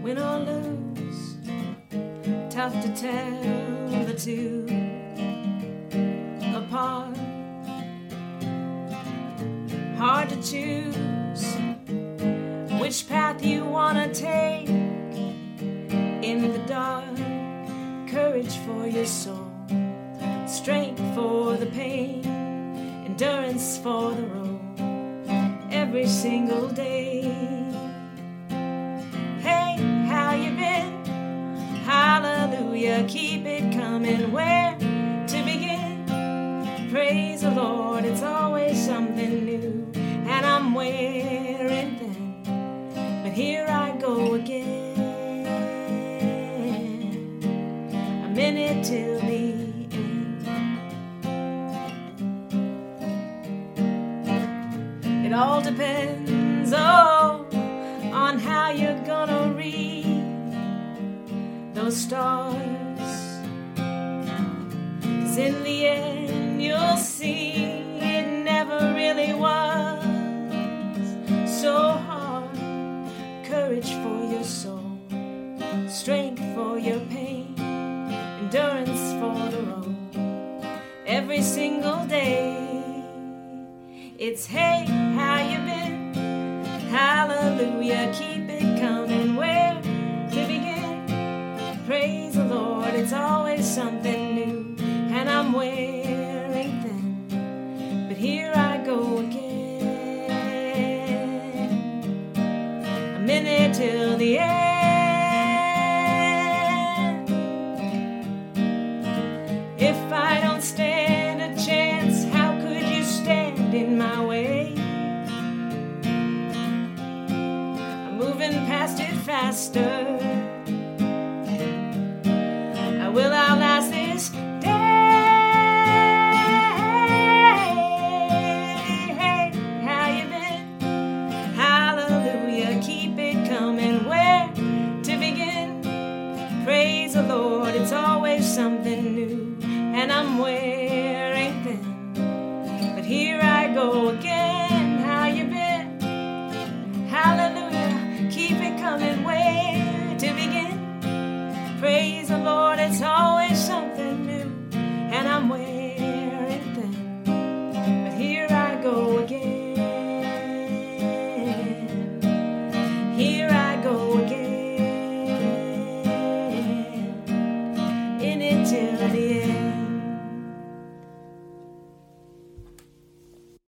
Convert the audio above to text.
win or lose, tough to tell the two apart, hard to choose which path you wanna take in the dark. Courage for your soul, strength for the pain, endurance for the road every single day. Hey, how you been? Hallelujah, keep it coming. Where to begin? Praise the Lord, it's always something new, and I'm wearing thin, but here I go again. A minute till the end. It all depends, on how you're gonna read those stars. 'Cause in the end you'll see it never really was so hard. Courage for your soul, strength for your pain, endurance for the road every single day. It's hey, how you been? Hallelujah, keep it coming. Where to begin? Praise the Lord, it's always something new, and I'm wearing thin, but here I go again. A minute till the end. If I don't stand a chance, how could you stand in my way? I'm moving past it faster